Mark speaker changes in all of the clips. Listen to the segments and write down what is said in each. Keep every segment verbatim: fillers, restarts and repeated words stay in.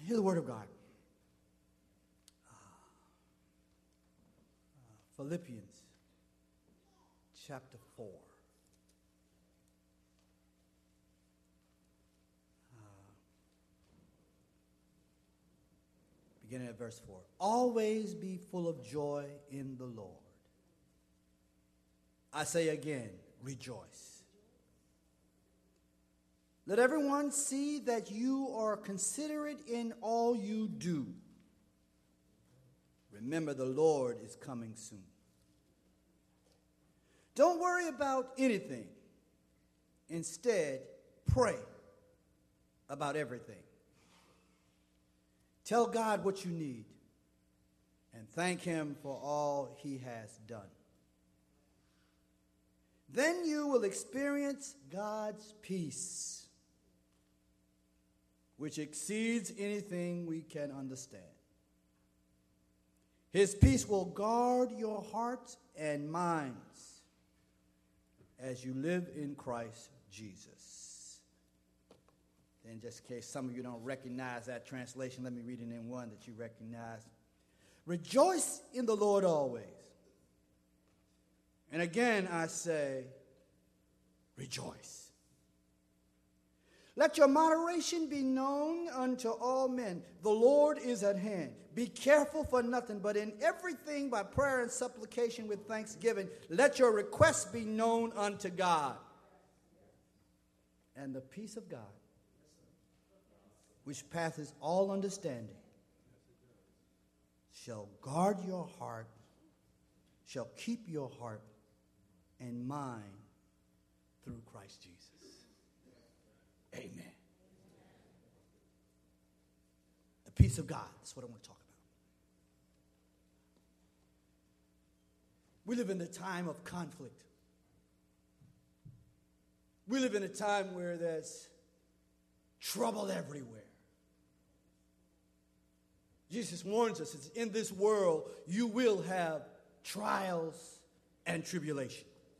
Speaker 1: Hear the word of God. Uh, uh, Philippians chapter four. Uh, beginning at verse four. Always be full of joy in the Lord. I say again, rejoice. Let everyone see that you are considerate in all you do. Remember, the Lord is coming soon. Don't worry about anything. Instead, pray about everything. Tell God what you need and thank Him for all He has done. Then you will experience God's peace, which exceeds anything we can understand. His peace will guard your hearts and minds as you live in Christ Jesus. And just in case some of you don't recognize that translation, let me read it in one that you recognize. Rejoice in the Lord always. And again I say, rejoice. Let your moderation be known unto all men. The Lord is at hand. Be careful for nothing, but in everything by prayer and supplication with thanksgiving, let your requests be known unto God. And the peace of God, which passeth all understanding, shall guard your heart, shall keep your heart and mind through Christ Jesus. Amen. The peace of God. That's what I want to talk about. We live in a time of conflict. We live in a time where there's trouble everywhere. Jesus warns us, in this world you will have trials and tribulation.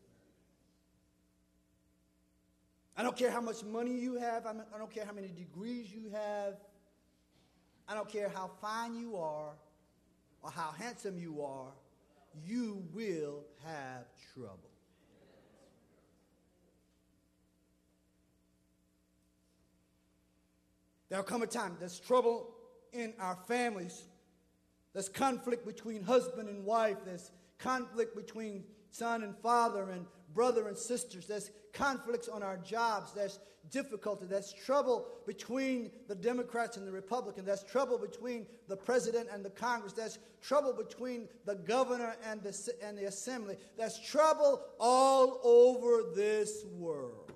Speaker 1: I don't care how much money you have. I don't care how many degrees you have. I don't care how fine you are or how handsome you are. You will have trouble. There'll come a time there's trouble in our families. There's conflict between husband and wife. There's conflict between son and father and brother and sisters. There's conflicts on our jobs. There's difficulty. There's trouble between the Democrats and the Republicans. There's trouble between the president and the Congress. There's trouble between the governor and the, and the assembly. There's trouble all over this world.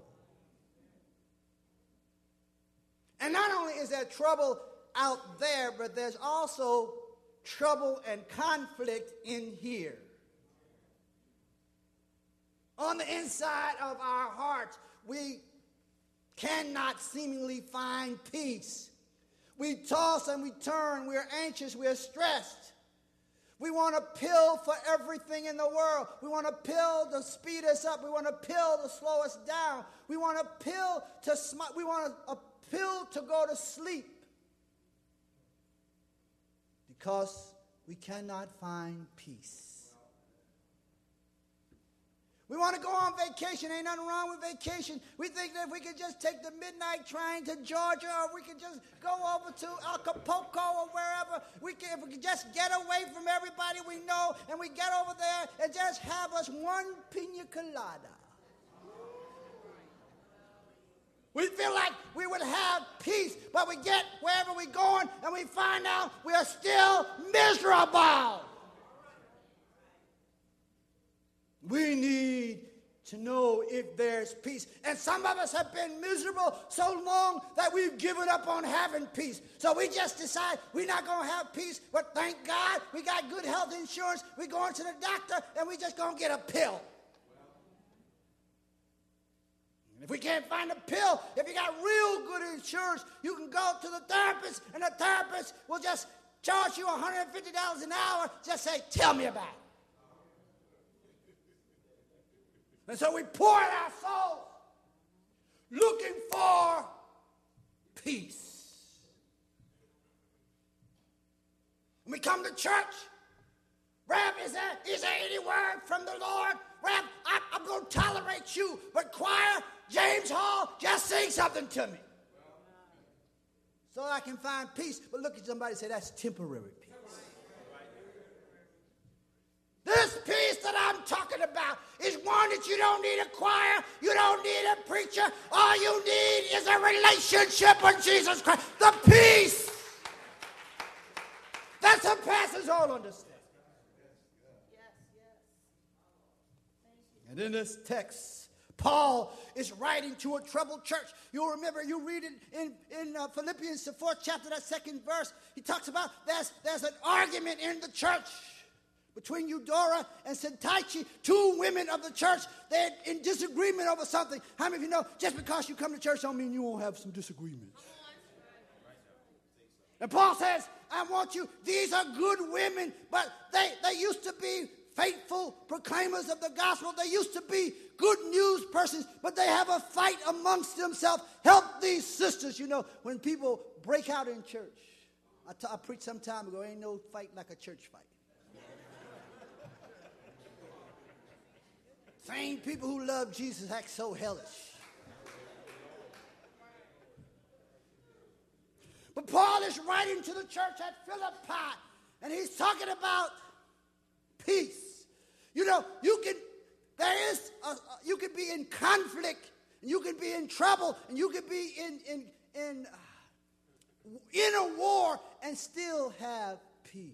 Speaker 1: And not only is there trouble out there, but there's also trouble and conflict in here. On the inside of our hearts, we cannot seemingly find peace. We toss and we turn. We're anxious. We're stressed. We want a pill for everything in the world. We want a pill to speed us up. We want a pill to slow us down. We want a pill to sm- we want a, a pill to go to sleep. Because we cannot find peace. We want to go on vacation. Ain't nothing wrong with vacation. We think that if we could just take the midnight train to Georgia, or we could just go over to Acapulco or wherever, we can, if we could just get away from everybody we know, and we get over there and just have us one pina colada. We feel like we would have peace, but we get wherever we're going and we find out we are still miserable. We need to know if there's peace. And some of us have been miserable so long that we've given up on having peace. So we just decide we're not going to have peace, but thank God we got good health insurance. We're going to the doctor and we just going to get a pill. And if we can't find a pill, if you got real good insurance, you can go to the therapist, and the therapist will just charge you one hundred fifty dollars an hour. Just say, tell me about it. And so we pour out our soul looking for peace.
Speaker 2: When we come to church, Rev, is there, is there any word from the Lord? Rev, I, I'm going to tolerate you. But choir, James Hall, just sing something to me.
Speaker 1: So I can find peace. But look at somebody and say, that's temporary peace.
Speaker 2: This peace that I'm talking about is one that you don't need a choir, you don't need a preacher. All you need is a relationship with Jesus Christ. The peace that surpasses all understanding.
Speaker 1: And in this text, Paul is writing to a troubled church. You'll remember, you read it in, in uh, Philippians, the fourth chapter, that second verse. He talks about there's, there's an argument in the church between Eudora and Syntyche, two women of the church. They're in disagreement over something. How many of you know just because you come to church don't mean you won't have some disagreements? And Paul says, I want you, these are good women, but they, they used to be faithful proclaimers of the gospel. They used to be good news persons, but they have a fight amongst themselves. Help these sisters. You know, when people break out in church, I, t- I preached some time ago, ain't no fight like a church fight. Same people who love Jesus act so hellish. But Paul is writing to the church at Philippi, and he's talking about peace. You know, you can, there is, a, you can be in conflict, and you can be in trouble, and you can be in, in, in, uh, in a war and still have peace.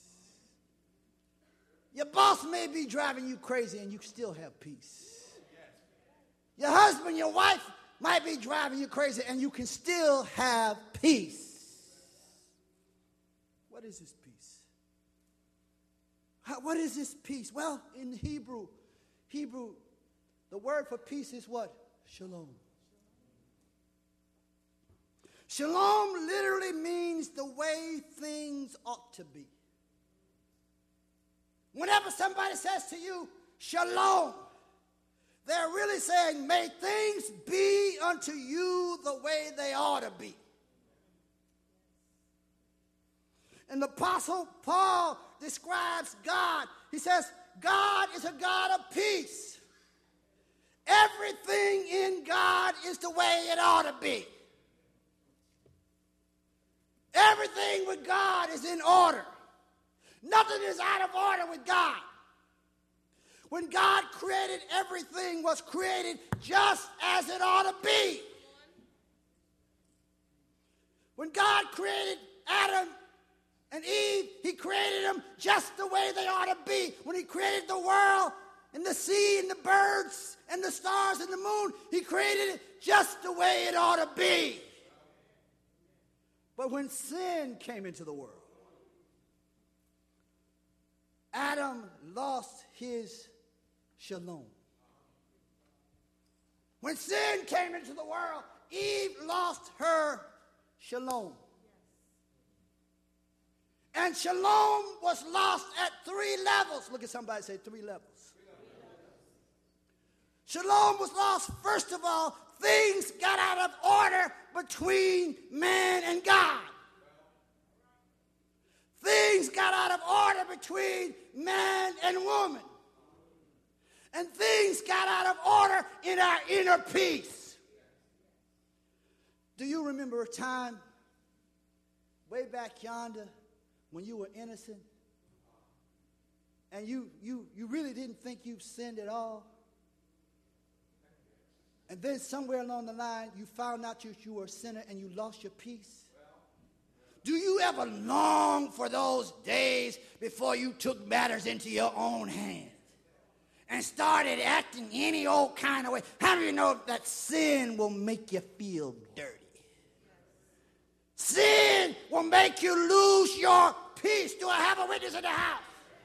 Speaker 1: Your boss may be driving you crazy and you still have peace. Your husband, your wife might be driving you crazy and you can still have peace. What is this peace? How, what is this peace? Well, in Hebrew, Hebrew, the word for peace is what? Shalom. Shalom literally means the way things ought to be. Whenever somebody says to you, shalom, they're really saying, may things be unto you the way they ought to be. And the Apostle Paul describes God. He says, God is a God of peace. Everything in God is the way it ought to be. Everything with God is in order. Nothing is out of order with God. When God created, everything was created just as it ought to be. When God created Adam and Eve, he created them just the way they ought to be. When he created the world and the sea and the birds and the stars and the moon, he created it just the way it ought to be. But when sin came into the world, Adam lost his shalom. When sin came into the world, Eve lost her shalom. And shalom was lost at three levels. Look at somebody say three levels. Shalom was lost, first of all, things got out of order between man and God. Things got out of order between man and woman. And things got out of order in our inner peace. Do you remember a time way back yonder when you were innocent and you, you, you really didn't think you sinned at all? And then somewhere along the line you found out you, you were a sinner and you lost your peace? Do you ever long for those days before you took matters into your own hands and started acting any old kind of way? How do you know that sin will make you feel dirty? Sin will make you lose your peace. Do I have a witness in the house?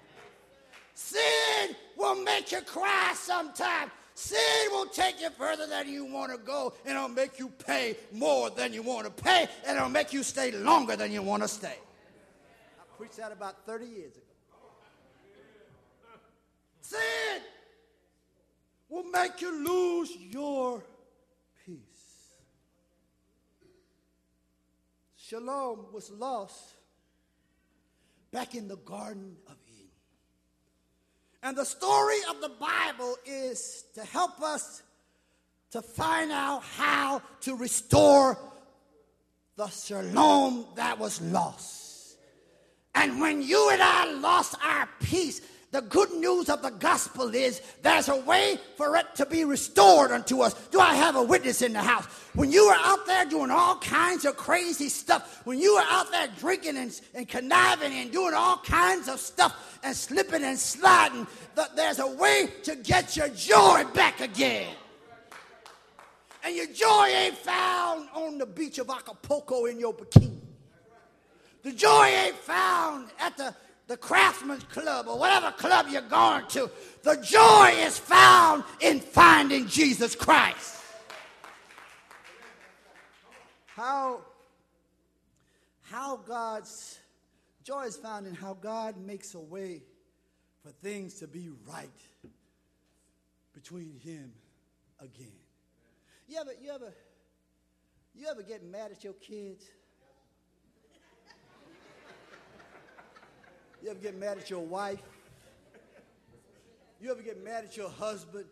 Speaker 1: Sin will make you cry sometimes. Sin will take you further than you want to go, and it'll make you pay more than you want to pay, and it'll make you stay longer than you want to stay. I preached that about thirty years ago. Sin will make you lose your peace. Shalom was lost
Speaker 2: back in the Garden of Eden. And the story of the Bible is to help us to find out how to restore the shalom that was lost. And when you and I lost our peace, the good news of the gospel is there's a way for it to be restored unto us. Do I have a witness in the house? When you were out there doing all kinds of crazy stuff, when you were out there drinking and, and conniving and doing all kinds of stuff and slipping and sliding, th- there's a way to get your joy back again. And your joy ain't found on the beach of Acapulco in your bikini. The joy ain't found at the the Craftsman's Club or whatever club you're going to. The joy is found in finding Jesus Christ.
Speaker 1: How, how God's joy is found in how God makes a way for things to be right between him again. You ever, you ever, you ever get mad at your kids? You ever get mad at your wife? You ever get mad at your husband?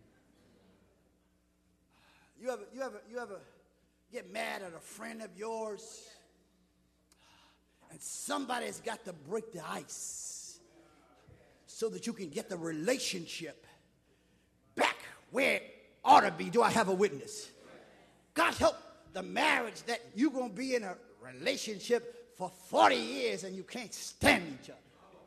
Speaker 1: You ever, you ever, you ever get mad at a friend of yours? And somebody's got to break the ice so that you can get the relationship back where it ought to be. Do I have a witness? God help the marriage that you're going to be in a relationship for forty years and you can't stand each other.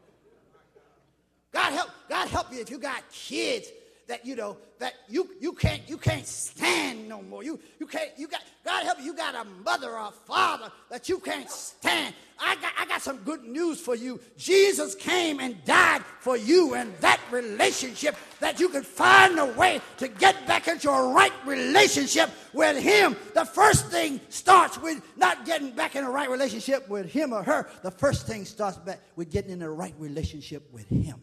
Speaker 1: God help, God help you if you got kids that you know that you you can't you can't stand no more. You you can't you got God help you, you got a mother or a father that you can't stand. I got I got some good news for you. Jesus came and died for you and that relationship, that you could find a way to get back into a right relationship with him. The first thing starts with not getting back in a right relationship with him or her. The first thing starts back with getting in a right relationship with him.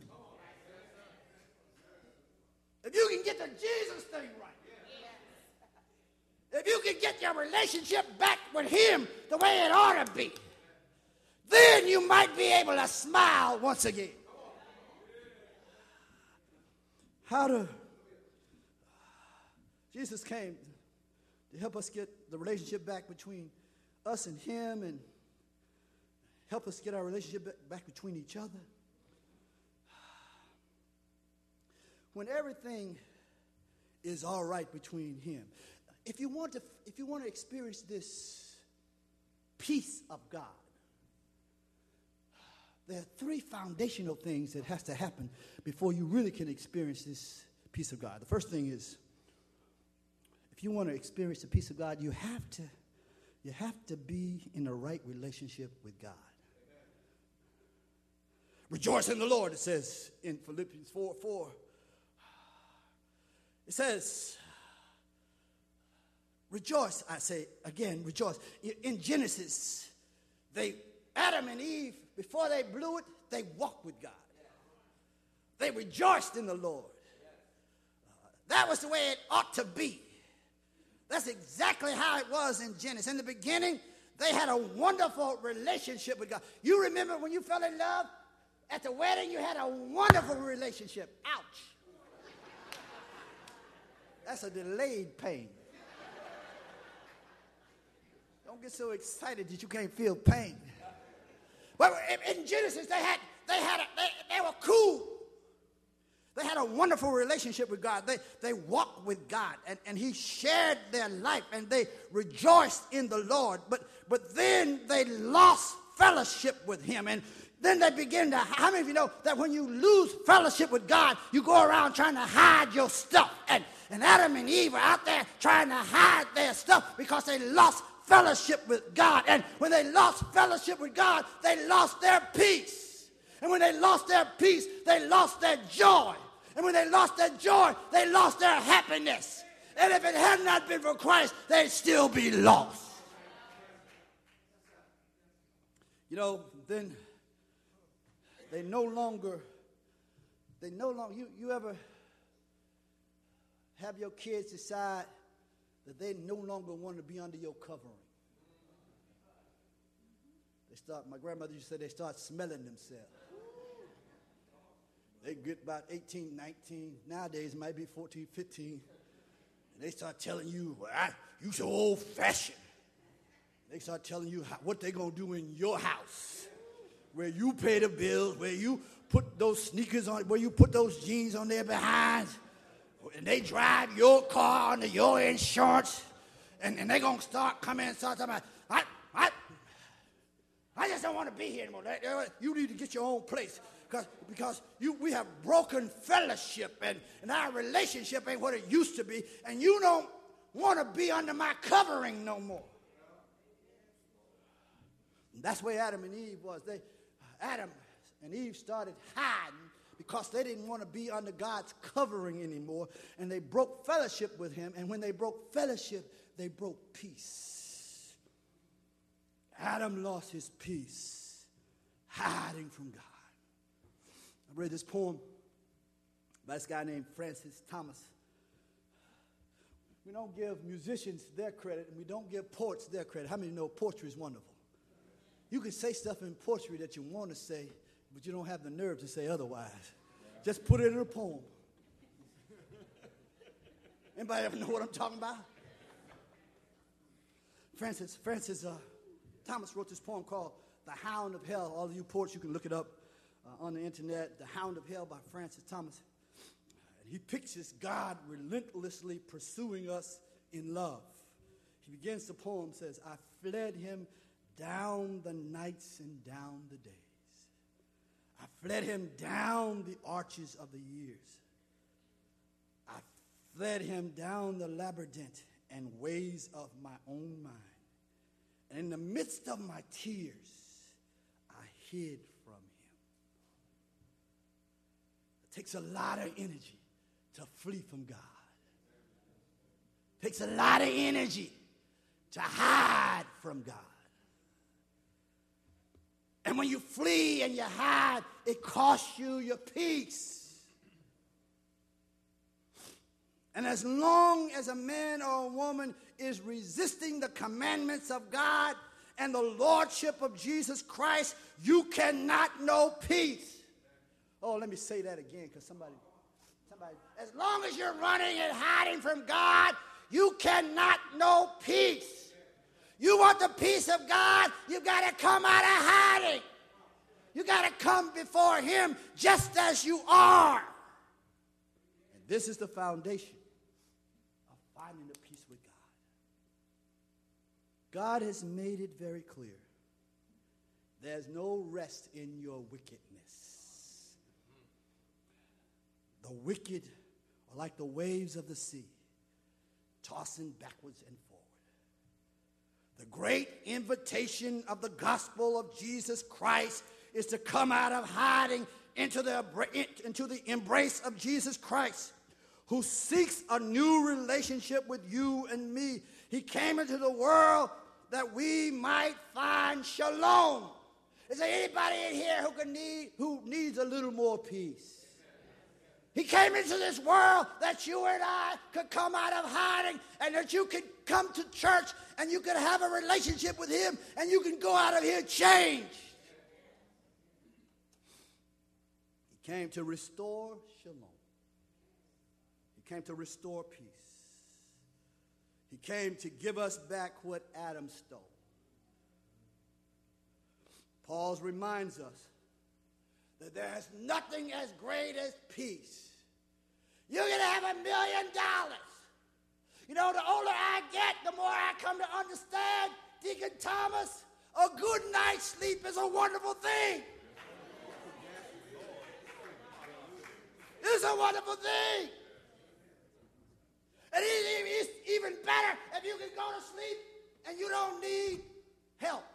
Speaker 1: If you can get the Jesus thing right, if you can get your relationship back with him the way it ought to be, then you might be able to smile once again. How to, Jesus came to help us get the relationship back between us and him and help us get our relationship back between each other. When everything is all right between him. If you want to, if you want to experience this peace of God, there are three foundational things that has to happen before you really can experience this peace of God. The first thing is, if you want to experience the peace of God, you have to, you have to be in the right relationship with God. Rejoice in the Lord, it says in Philippians four four. It says, rejoice, I say again, rejoice. In Genesis, they, Adam and Eve, before they blew it, they walked with God. They rejoiced in the Lord. Uh, that was the way it ought to be. That's exactly how it was in Genesis. In the beginning, they had a wonderful relationship with God. You remember when you fell in love? At the wedding, you had a wonderful relationship. Ouch. That's a delayed pain. Don't get so excited that you can't feel pain. Well, in Genesis, they had they had a, they, they were cool. They had a wonderful relationship with God. They they walked with God, and, and He shared their life, and they rejoiced in the Lord. But but then they lost fellowship with Him, and then they begin to. How many of you know that when you lose fellowship with God, you go around trying to hide your stuff? And and Adam and Eve are out there trying to hide their stuff because they lost fellowship with God. And when they lost fellowship with God, they lost their peace. And when they lost their peace, they lost their joy. And when they lost their joy, they lost their happiness. And if it had not been for Christ, they'd still be lost. You know, then they no longer, they no longer, you, you ever have your kids decide that they no longer want to be under your covering? They start, my grandmother used to say they start smelling themselves. They get about eighteen, nineteen. Nowadays, it might be fourteen, fifteen. And they start telling you, well, I, you so old-fashioned. They start telling you how, what they're going to do in your house, where you pay the bills, where you put those sneakers on, where you put those jeans on their behinds, and they drive your car under your insurance, and, and they're going to start coming and start talking about, I, I, I just don't want to be here anymore. You need to get your own place. Because, because you, we have broken fellowship, and, and our relationship ain't what it used to be, and you don't want to be under my covering no more. And that's where Adam and Eve was. They, Adam and Eve started hiding because they didn't want to be under God's covering anymore, and they broke fellowship with him, and when they broke fellowship, they broke peace. Adam lost his peace, hiding from God. I read this poem by this guy named Francis Thomas. We don't give musicians their credit, and we don't give poets their credit. How many know poetry is wonderful? You can say stuff in poetry that you want to say, but you don't have the nerve to say otherwise. Just put it in a poem. Anybody ever know what I'm talking about? Francis, Francis uh, Thomas wrote this poem called The Hound of Hell. All of you poets, you can look it up uh, on the internet. The Hound of Hell by Francis Thomas. And he pictures God relentlessly pursuing us in love. He begins the poem, says, I fled him down the nights and down the days. I fled him down the arches of the years. I fled him down the labyrinth and ways of my own mind. And in the midst of my tears, I hid from him. It takes a lot of energy to flee from God. It takes a lot of energy to hide from God. And when you flee and you hide, it costs you your peace. And as long as a man or a woman is resisting the commandments of God and the lordship of Jesus Christ, you cannot know peace. Oh, let me say that again, because somebody, somebody, as long as you're running and hiding from God, you cannot know peace. You want the peace of God, you got to come out of hiding. You got to come before him just as you are. And this is the foundation of finding the peace with God. God has made it very clear. There's no rest in your wickedness. The wicked are like the waves of the sea, tossing backwards and forwards. The great invitation of the gospel of Jesus Christ is to come out of hiding into the, into the embrace of Jesus Christ, who seeks a new relationship with you and me. He came into the world that we might find shalom. Is there anybody in here who can need who needs a little more peace? He came into this world that you and I could come out of hiding, and that you could come to church and you could have a relationship with him, and you can go out of here changed. He came to restore shalom. He came to restore peace. He came to give us back what Adam stole. Paul reminds us that there's nothing as great as peace. You can have a million dollars. You know, the older I get, the more I come to understand, Deacon Thomas, a good night's sleep is a wonderful thing. It's a wonderful thing. And it's even better if you can go to sleep and you don't need help.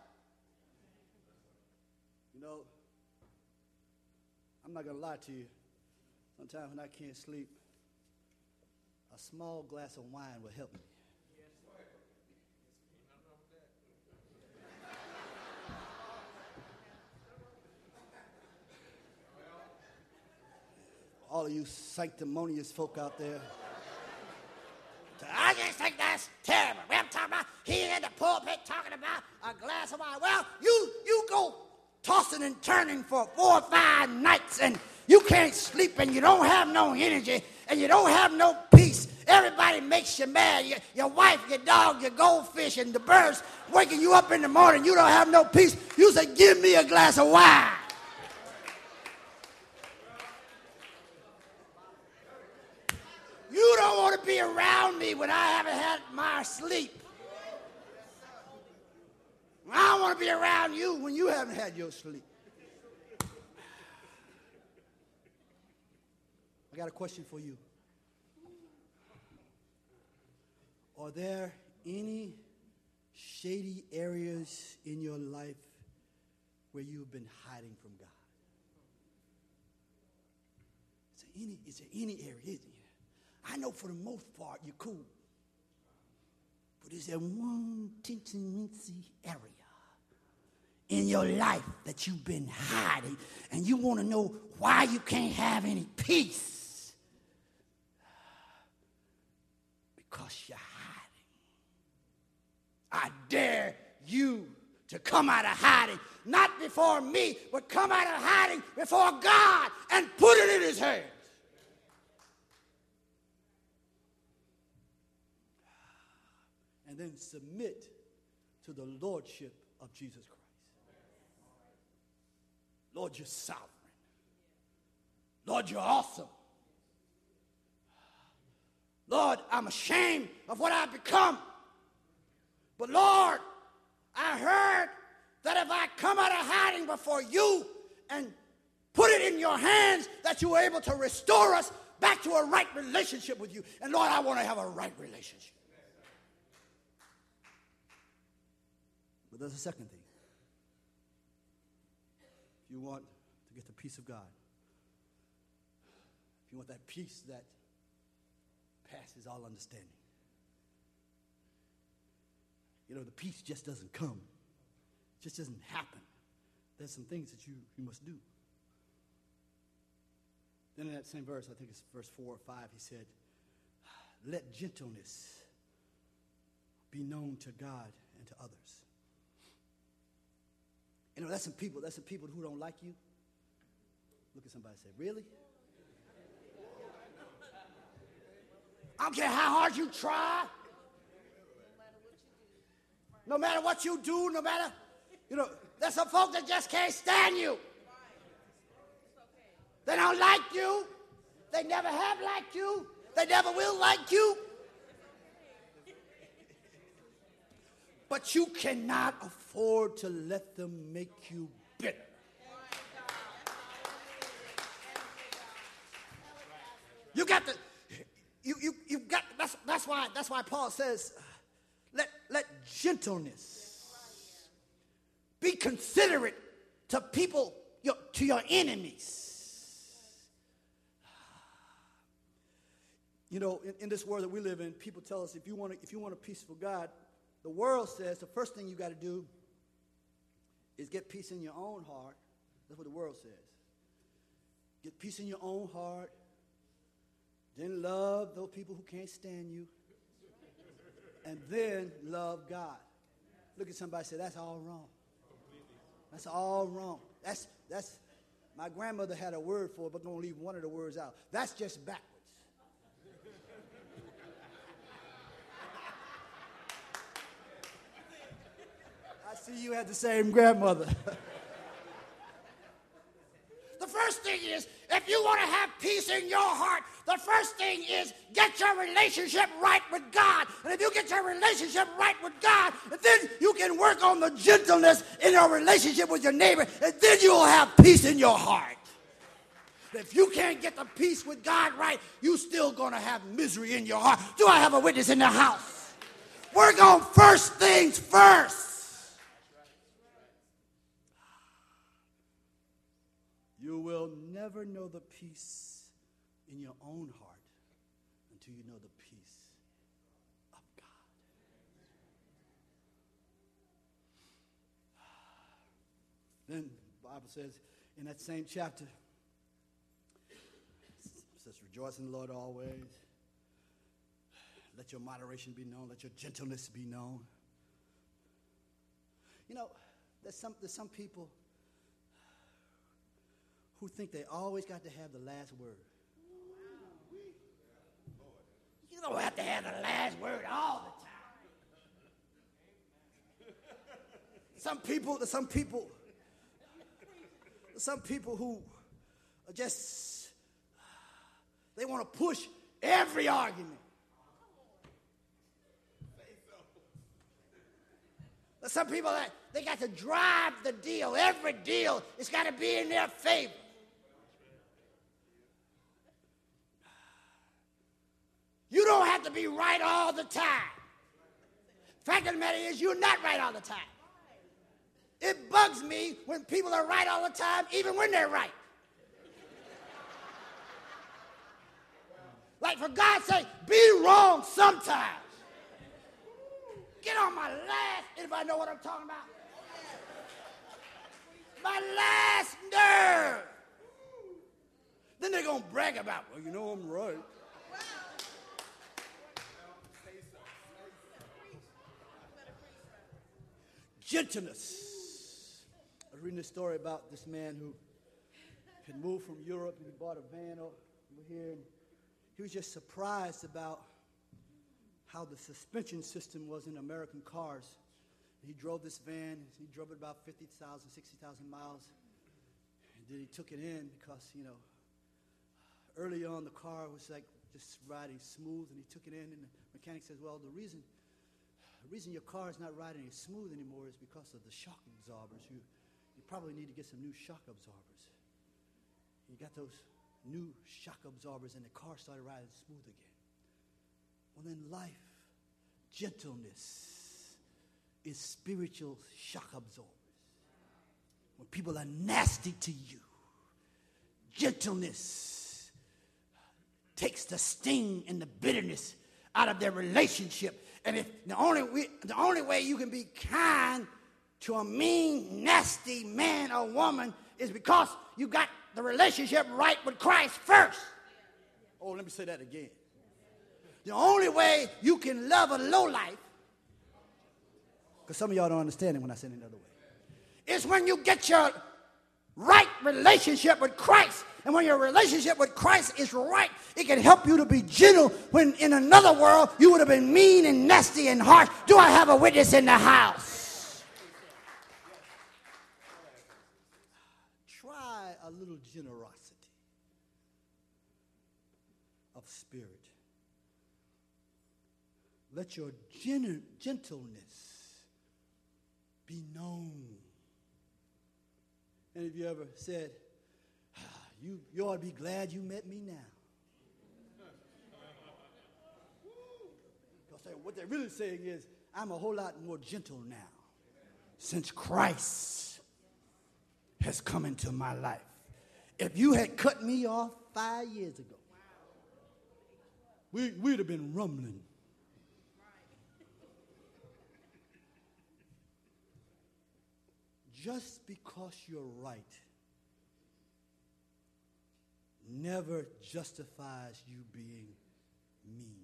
Speaker 1: You know, I'm not going to lie to you. Sometimes when I can't sleep, a small glass of wine will help me. All of you sanctimonious folk out there. I just think that's terrible. I'm talking about he in the pulpit talking about a glass of wine. Well, you you go
Speaker 2: tossing and turning for four or five nights, and you can't sleep, and you don't have no energy, and you don't have no peace. Everybody makes you mad. Your, your wife, your dog, your goldfish, and the birds waking you up in the morning. You don't have no peace. You say, give me a glass of wine. You don't want to be around me when I haven't had my sleep. I don't want to be around you when you haven't had your sleep. I got a question for you. Are there any shady areas in your life where you've been hiding from God? Is there any, is there any area? I know for the most part you're cool. But is there one teensy-weensy area in your life that you've been hiding and you want to know why you can't have any peace? Because you're hiding. I dare you to come out of hiding, not before me, but come out of hiding before God and put it in his hands. And then submit to the lordship of Jesus Christ. Lord, you're sovereign. Lord, you're awesome. Lord, I'm ashamed of what I've become. But Lord, I heard that if I come out of hiding before you and put it in your hands, that you are able to restore us back to a right relationship with you. And Lord, I want to have a right relationship. But there's a second thing. If you want to get the peace of God, if you want that peace that passes all understanding, you know, the peace just doesn't come. It just doesn't happen. There's some things that you, you must do. Then in that same verse, I think it's verse four or five, he said, let gentleness be known to God and to others. You know, that's some people, that's some people who don't like you. Look at somebody and say, really? I don't care how hard you try. No matter what you do, no matter, you know, there's some folks that just can't stand you. They don't like you. They never have liked you. They never will like you. But you cannot afford to let them make you bitter. You got to, you you you got. That's that's why that's why Paul says, let let gentleness be considerate to people, your, to your enemies. You know, in, in this world that we live in, people tell us if you want to, if you want a peaceful God. The world says the first thing you got to do is get peace in your own heart. That's what the world says. Get peace in your own heart. Then love those people who can't stand you. And then love God. Look at somebody and say, that's all wrong. That's all wrong. That's, that's, my grandmother had a word for it, but I'm going to leave one of the words out. That's just backwards. I see you had the same grandmother. The first thing is, if you want to have peace in your heart, the first thing is get your relationship right with God. And if you get your relationship right with God, then you can work on the gentleness in your relationship with your neighbor, and then you'll have peace in your heart. If you can't get the peace with God right, you're still going to have misery in your heart. Do I have a witness in the house? Work on first things first. You will never know the peace in your own heart until you know the peace of God. Then the Bible says in that same chapter, it says, rejoice in the Lord always. Let your moderation be known. Let your gentleness be known. You know, there's some, there's some people who think they always got to have the last word. You don't have to have the last word all the time. Some people, some people, some people who are just, they want to push every argument. Some people, they got to drive the deal. Every deal, it's got to be in their favor. You don't have to be right all the time. Fact of the matter is, you're not right all the time. It bugs me when people are right all the time, even when they're right. Like, for God's sake, be wrong sometimes. Get on my last, anybody know what I'm talking about? My last nerve. Then they're going to brag about, well, you know I'm right. Gentleness. I was reading a story about this man who had moved from Europe and he bought a van over here. And he was just surprised about how the suspension system was in American cars. He drove this van. He drove it about fifty thousand, sixty thousand miles. And then he took it in because, you know, early on the car was like just riding smooth, and he took it in, and the mechanic says, well, the reason the reason your car is not riding as smooth anymore is because of the shock absorbers. You, you probably need to get some new shock absorbers. You got those new shock absorbers, and the car started riding smooth again. Well, in life, gentleness is spiritual shock absorbers. When people are nasty to you, gentleness takes the sting and the bitterness out of their relationship. And if the only way, the only way you can be kind to a mean, nasty man or woman is because you got the relationship right with Christ first. Oh, let me say that again. The only way you can love a lowlife, because some of y'all don't understand it when I say it another way, is when you get your right relationship with Christ. And when your relationship with Christ is right, it can help you to be gentle when in another world you would have been mean and nasty and harsh. Do I have a witness in the house? Try a little generosity of spirit. Let your gen- gentleness be known. Any of you ever said, ah, you, you ought to be glad you met me now? Because what they're really saying is, I'm a whole lot more gentle now since Christ has come into my life. If you had cut me off five years ago, we, we'd have been rumbling. Just because you're right never justifies you being mean.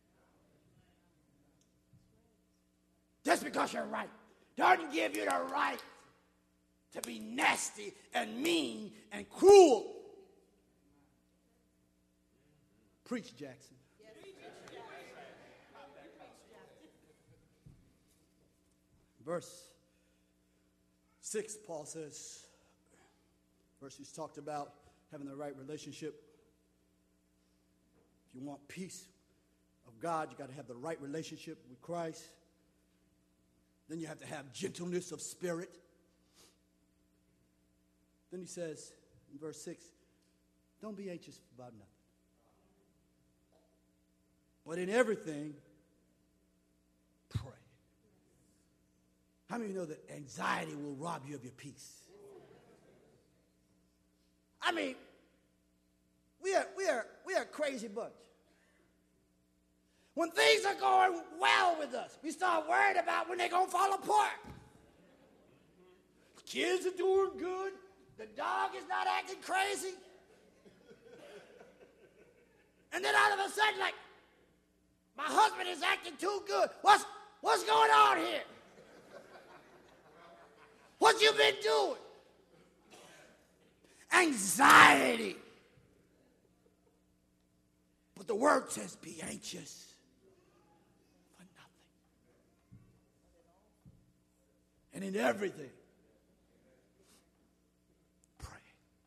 Speaker 2: Just because you're right doesn't give you the right to be nasty and mean and cruel. Preach, Jackson. Verse six, Paul says, verse he's talked about having the right relationship. If you want peace of God, you got to have the right relationship with Christ. Then you have to have gentleness of spirit. Then he says in verse six, don't be anxious about nothing. But in everything, pray. How many of you know that anxiety will rob you of your peace? I mean, we are, we are, we are a crazy bunch. When things are going well with us, we start worried about when they're going to fall apart. The kids are doing good. The dog is not acting crazy. And then all of a sudden, like, my husband is acting too good. What's, what's going on here? What you been doing? anxiety. But the word says, be anxious for nothing. And in everything, pray.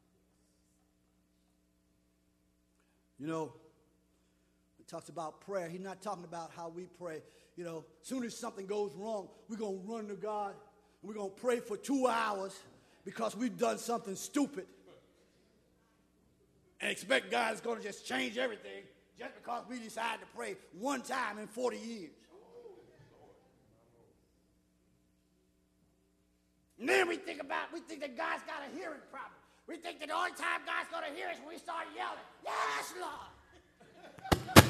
Speaker 2: You know, he talks about prayer. He's not talking about how we pray. You know, as soon as something goes wrong, we're going to run to God. And we're going to pray for two hours because we've done something stupid. And expect God is going to just change everything just because we decided to pray one time in forty years. And then we think about, we think that God's got a hearing problem. We think that the only time God's going to hear us when we start yelling, yes, Lord.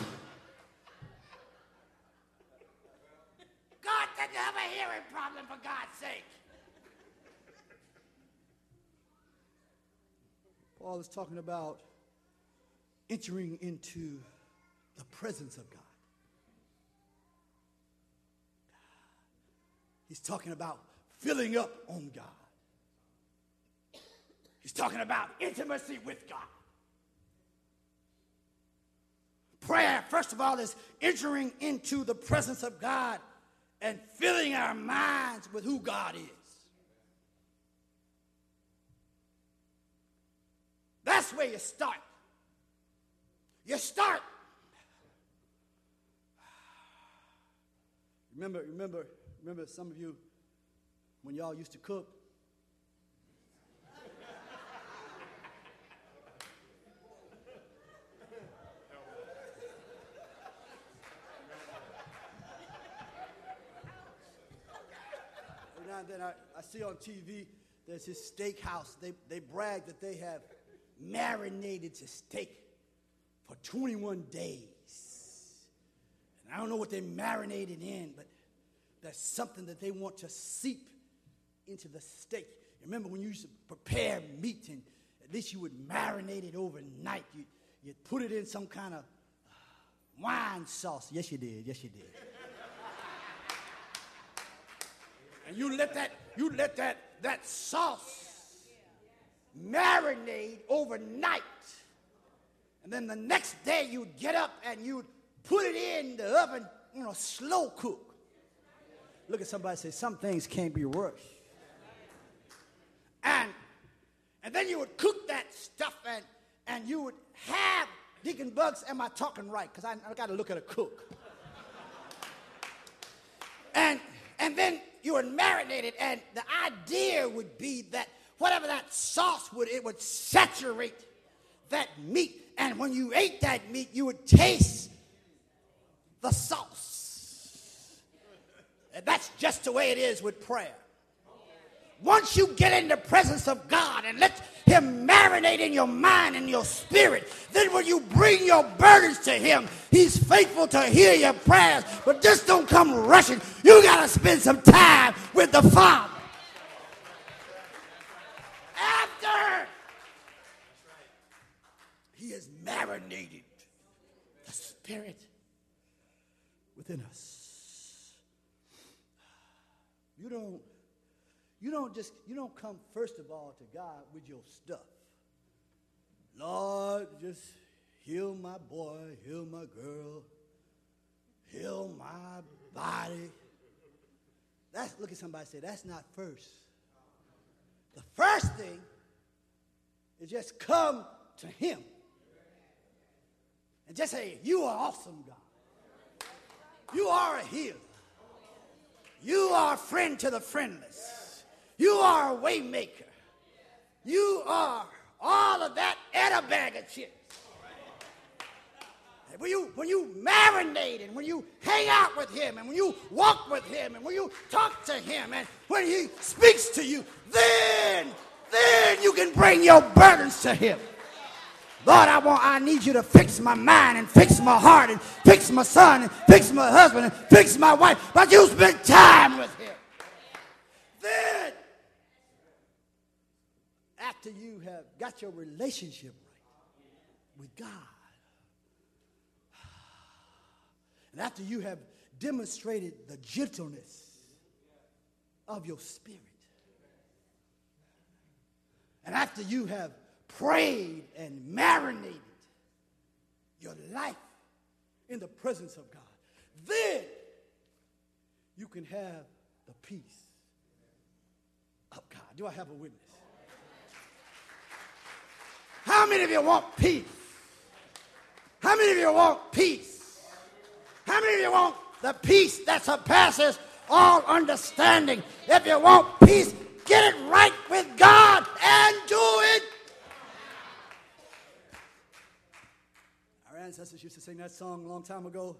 Speaker 2: God didn't have a hearing problem, for God's sake.
Speaker 1: Paul is talking about entering into the presence of God. He's talking about filling up on God. He's talking about intimacy with God. Prayer, first of all, is entering into the presence of God and filling our minds with who God is. That's where you start. You start. Remember, remember, remember some of you, when y'all used to cook, every now and then I, I see on T V, there's this steakhouse. They, they brag that they have marinated the steak for twenty-one days. And I don't know what they marinated in, but there's something that they want to seep into the steak. Remember when you used to prepare meat, and at least you would marinate it overnight. You, you'd put it in some kind of wine sauce. Yes, you did. Yes, you did. And you let that, you let that, that sauce marinate overnight. And then the next day you'd get up and you'd put it in the oven, you know, slow cook. Look at somebody and say, some things can't be rushed. And, and then you would cook that stuff and, and you would have, Deacon Bugs, am I talking right? Because I, I got to look at a cook. and, and then you would marinate it, and the idea would be that whatever that sauce would, it would saturate that meat. And when you ate that meat, you would taste the sauce. And that's just the way it is with prayer. Once you get in the presence of God and let him marinate in your mind and your spirit, then when you bring your burdens to him, he's faithful to hear your prayers. But just don't come rushing. You got to spend some time with the Father. After he has marinated the Spirit within us. You don't, you don't just, you don't come first of all to God with your stuff. Lord, just heal my boy, heal my girl, heal my body. That's, look at somebody say, that's not first. The first thing is just come to him and just say, you are awesome, God. You are a healer. You are a friend to the friendless. You are a way maker. You are all of that and a bag of chips. And when you, when you marinate and when you hang out with him and when you walk with him and when you talk to him and when he speaks to you, then, then you can bring your burdens to him. Lord, I want, I need you to fix my mind and fix my heart and fix my son and fix my husband and fix my wife. But you spend time with him. Then, after you have got your relationship right with God, and after you have demonstrated the gentleness of your spirit, and after you have
Speaker 2: prayed and marinated your life in the presence of God, then you can have the peace of God. Do I have a witness? How many of you want peace? How many of you want peace? How many of you want the peace that surpasses all understanding? If you want peace, get it right with God and do it.
Speaker 1: Our ancestors used to sing that song a long time ago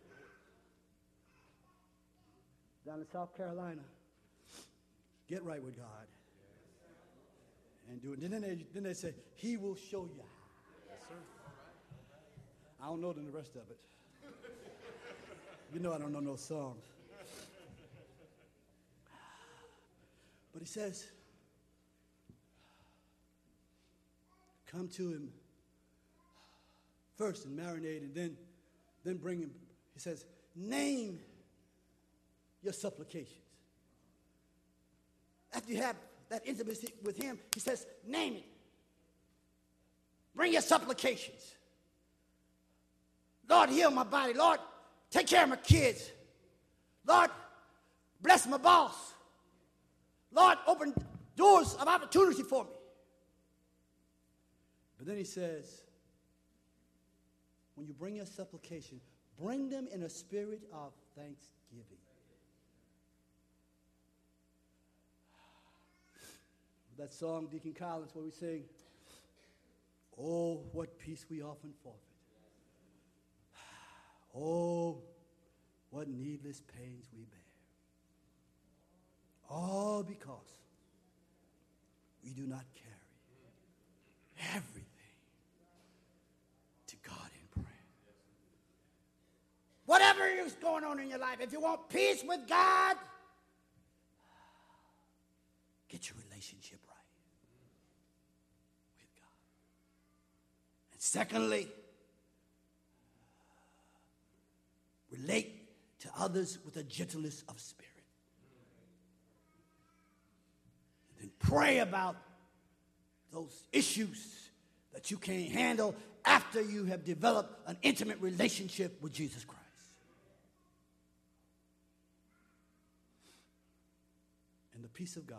Speaker 1: down in South Carolina. Get right with God and do it. And then they, then they say, he will show you how. Yes, sir. I don't know the rest of it. You know I don't know no songs. But he says, come to him first and marinate, and then, then bring him. He says, name your supplications. After you have that intimacy with him, he says, name it. Bring your supplications. Lord, heal my body. Lord, take care of my kids. Lord, bless my boss. Lord, open doors of opportunity for me. But then he says, when you bring your supplication, bring them in a spirit of thanksgiving. That song, Deacon Collins, where we sing, oh, what peace we often forfeit. Oh, what needless pains we bear. All because we do not carry everything to God in prayer. Whatever is going on in your life, if you want peace with God, get your relationship right with God. And secondly, relate to others with a gentleness of spirit. And then pray about those issues that you can't handle after you have developed an intimate relationship with Jesus Christ. And the peace of God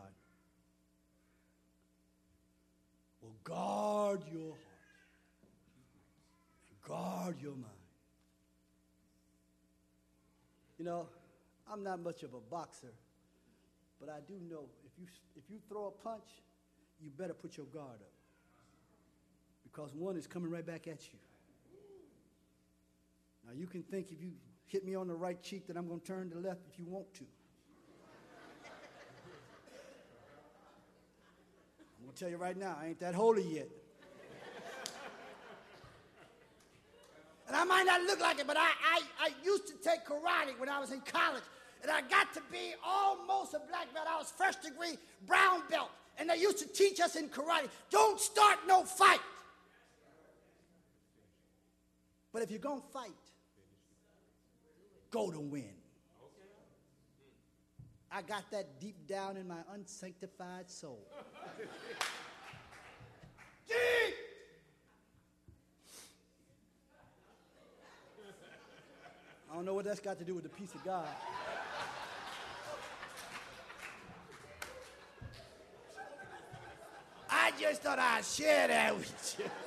Speaker 1: will guard your heart and guard your mind. You know, I'm not much of a boxer, but I do know if you if you throw a punch, you better put your guard up, because one is coming right back at you. Now, you can think if you hit me on the right cheek that I'm going to turn to the left if you want to. I'm going to tell you right now, I ain't that holy yet. And I might not look like it, but I, I, I used to take karate when I was in college. And I got to be almost a black belt. I was first degree brown belt. And they used to teach us in karate, don't start no fight. But if you're going to fight, go to win. I got that deep down in my unsanctified soul. Deep! I don't know what that's got to do with the peace of God. I just thought I'd share that with you.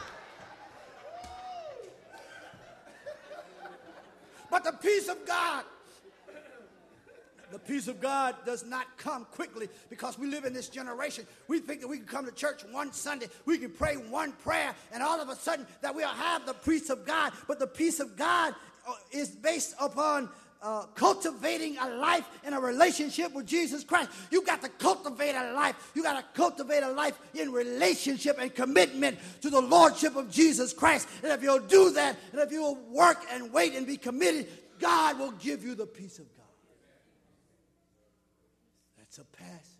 Speaker 1: But the peace of God, the peace of God does not come quickly, because we live in this generation. We think that we can come to church one Sunday, we can pray one prayer, and all of a sudden that we'll have the peace of God. But the peace of God is based upon uh, cultivating a life in a relationship with Jesus Christ. You got to cultivate a life. You got to cultivate a life in relationship and commitment to the Lordship of Jesus Christ. And if you'll do that, and if you'll work and wait and be committed, God will give you the peace of God that surpasses